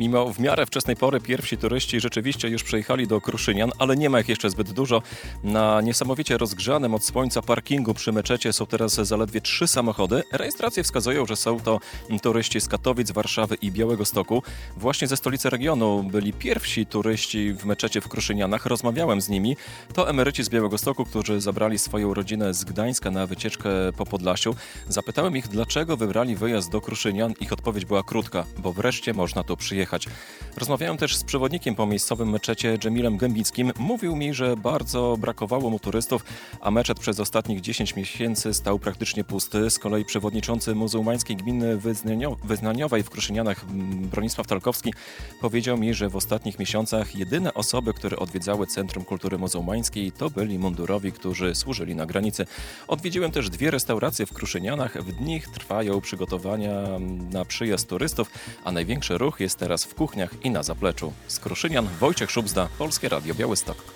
Mimo w miarę wczesnej pory pierwsi turyści rzeczywiście już przyjechali do Kruszynian, ale nie ma ich jeszcze zbyt dużo. Na niesamowicie rozgrzanym od słońca parkingu przy meczecie są teraz zaledwie 3 samochody. Rejestracje wskazują, że są to turyści z Katowic, Warszawy i Białegostoku. Właśnie ze stolicy regionu byli pierwsi turyści w meczecie w Kruszynianach. Rozmawiałem z nimi. To emeryci z Białegostoku, którzy zabrali swoją rodzinę z Gdańska na wycieczkę po Podlasiu. Zapytałem ich, dlaczego wybrali wyjazd do Kruszynian. Ich odpowiedź była krótka, bo wreszcie można tu przyjechać. Rozmawiałem też z przewodnikiem po miejscowym meczecie Dżemilem Gębickim. Mówił mi, że bardzo brakowało mu turystów, a meczet przez ostatnich 10 miesięcy stał praktycznie pusty. Z kolei przewodniczący muzułmańskiej gminy Wyznaniowej w Kruszynianach Bronisław Talkowski powiedział mi, że w ostatnich miesiącach jedyne osoby, które odwiedzały Centrum Kultury Muzułmańskiej, to byli mundurowi, którzy służyli na granicy. Odwiedziłem też 2 restauracje w Kruszynianach. W nich trwają przygotowania na przyjazd turystów, a największy ruch jest teraz w kuchniach i na zapleczu. Z Kruszynian Wojciech Szubzda, Polskie Radio Białystok.